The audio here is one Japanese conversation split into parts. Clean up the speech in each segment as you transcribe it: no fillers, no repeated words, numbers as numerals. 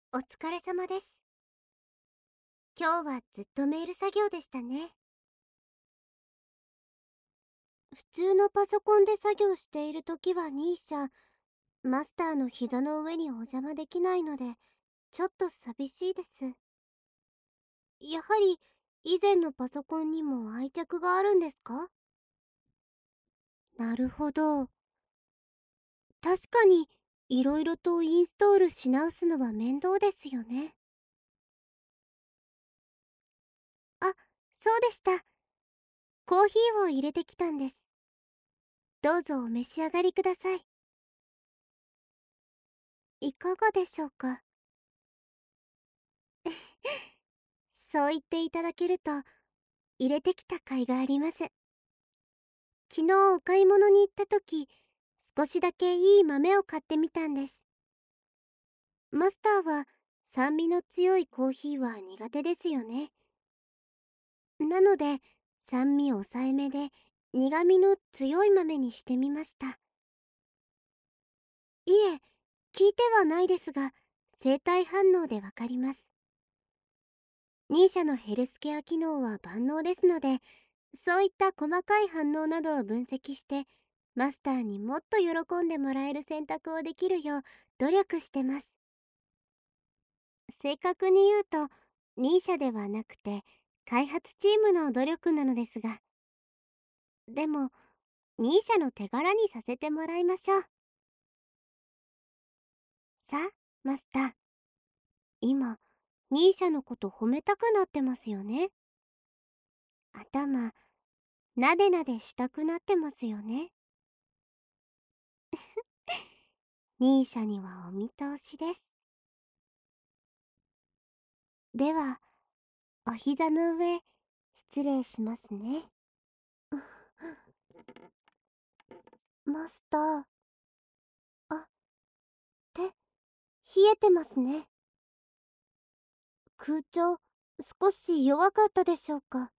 お疲れ様です。今日はずっとメール作業でしたね。普通のパソコンで作業しているときはニーシャ、マスターの膝の上にお邪魔できないので、ちょっと寂しいです。やはり、以前のパソコンにも愛着があるんですか？なるほど。確かに、いろいろとインストールし直すのは面倒ですよね。あ、そうでした。コーヒーを入れてきたんです。どうぞお召し上がりください。いかがでしょうか？そう言っていただけると、入れてきた甲斐があります。昨日お買い物に行った時、少しだけいい豆を買ってみたんです。マスターは酸味の強いコーヒーは苦手ですよね。なので、酸味抑えめで苦味の強い豆にしてみました。いえ、聞いてはないですが、生体反応でわかります。ニーシャのヘルスケア機能は万能ですので、そういった細かい反応などを分析して、マスターにもっと喜んでもらえる選択をできるよう努力してます。正確に言うと、ニーシャではなくて、開発チームの努力なのですが、でも、ニーシャの手柄にさせてもらいましょう。さあ、マスター、今、ニーシャのこと褒めたくなってますよね。頭、なでなでしたくなってますよね。ニーシャにはお見通しです。では、お膝の上、失礼しますね。マスター、あ、手、冷えてますね。空調、少し弱かったでしょうか。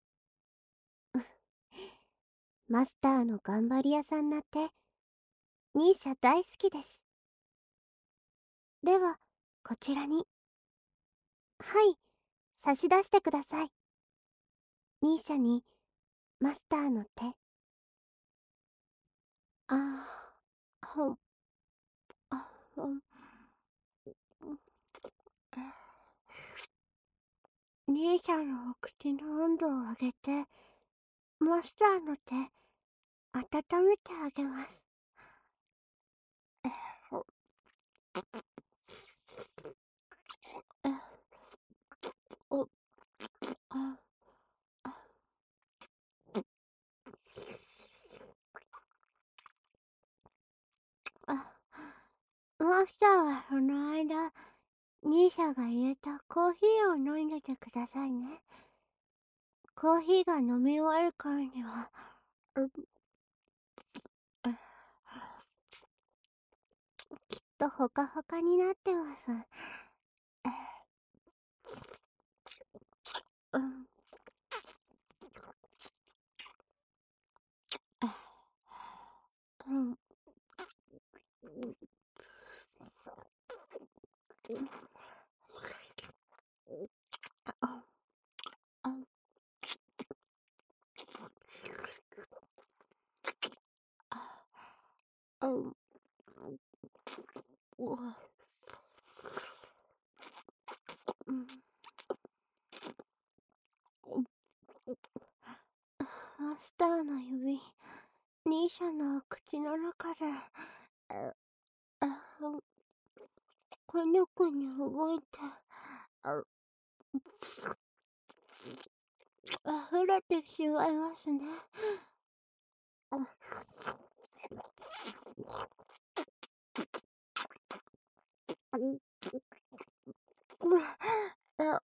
マスターの頑張り屋さんな手、ニーシャ大好きです。では、こちらに。はい、差し出してください。ニーシャに、マスターの手。あー、ほん、ほん、兄さんのお口の温度を上げて、マスターの手、温めてあげます。お、あ、あ、マスターはその間、兄さんが入れたコーヒーを飲んでてくださいね。コーヒーが飲み終わる頃には、う、きっとほかほかになってます。うん、うん、あ、あ、あ、うん、うん、マスターの指、兄さんの口の中で、あ、くにゅくにゅ動いて、あ、溢れてしまいますね。あ、あ、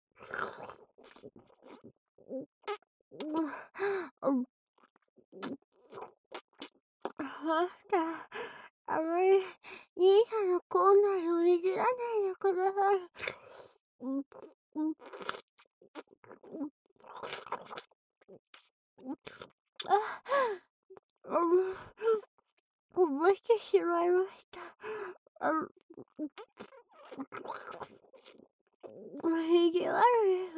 マスター、あまり兄さんの口内をいじらないでください。うん、うん、あ、こぼしてしまいました。あ、 悪い。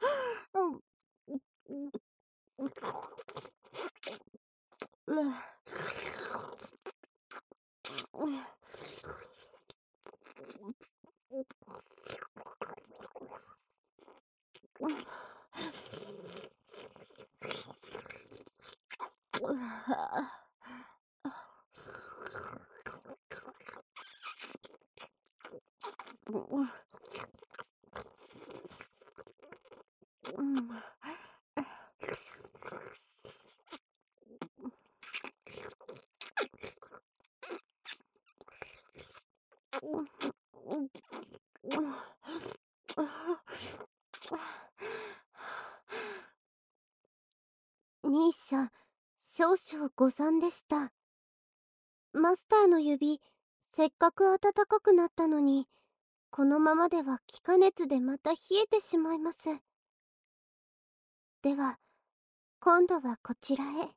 兄さん、少々誤算でした。マスターの指、せっかく暖かくなったのに、このままでは気化熱でまた冷えてしまいます。では、今度はこちらへ。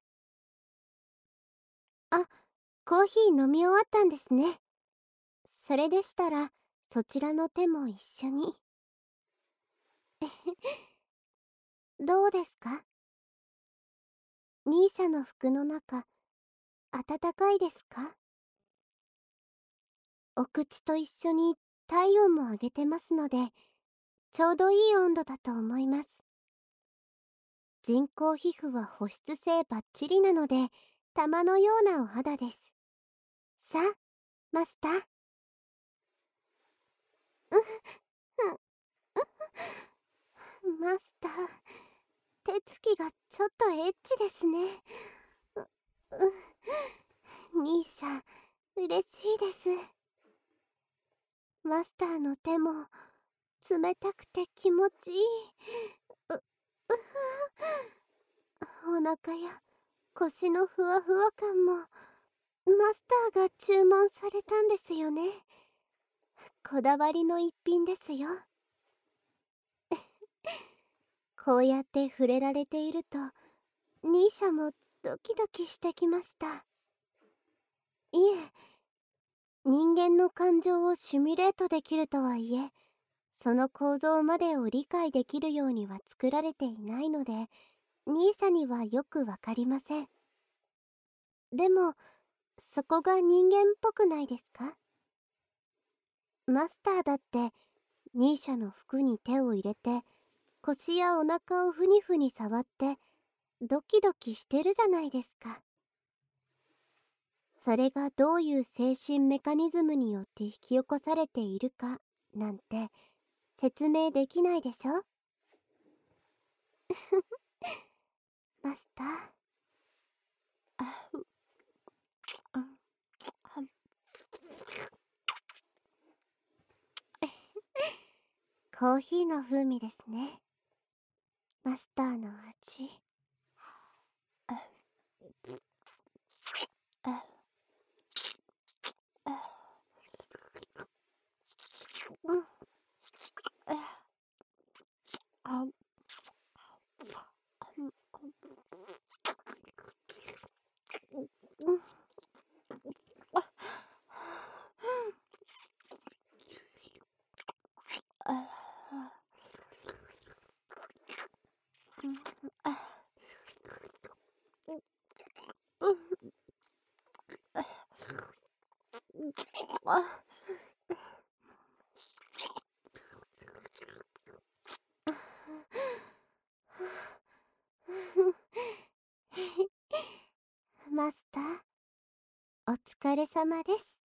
あ、コーヒー飲み終わったんですね。それでしたら、そちらの手も一緒に。どうですか？兄者の服の中、暖かいですか？お口と一緒に体温も上げてますので、ちょうどいい温度だと思います。人工皮膚は保湿性バッチリなので、玉のようなお肌です。さあ、マスター。マスター、手つきがちょっとエッチですね。兄さん、嬉しいです。マスターの手も冷たくて気持ちいい。お腹や腰のふわふわ感もマスターが注文されたんですよね。こだわりの一品ですよ。こうやって触れられていると兄者もドキドキしてきました。いえ、人間の感情をシミュレートできるとはいえ、その構造までを理解できるようには作られていないので、兄者にはよくわかりません。でも、そこが人間っぽくないですか？マスターだって兄者の服に手を入れて腰やお腹をふにふに触ってドキドキしてるじゃないですか。それがどういう精神メカニズムによって引き起こされているかなんて説明できないでしょ。マスター。コーヒーの風味ですね。マスターの味。マスター、お疲れ様です。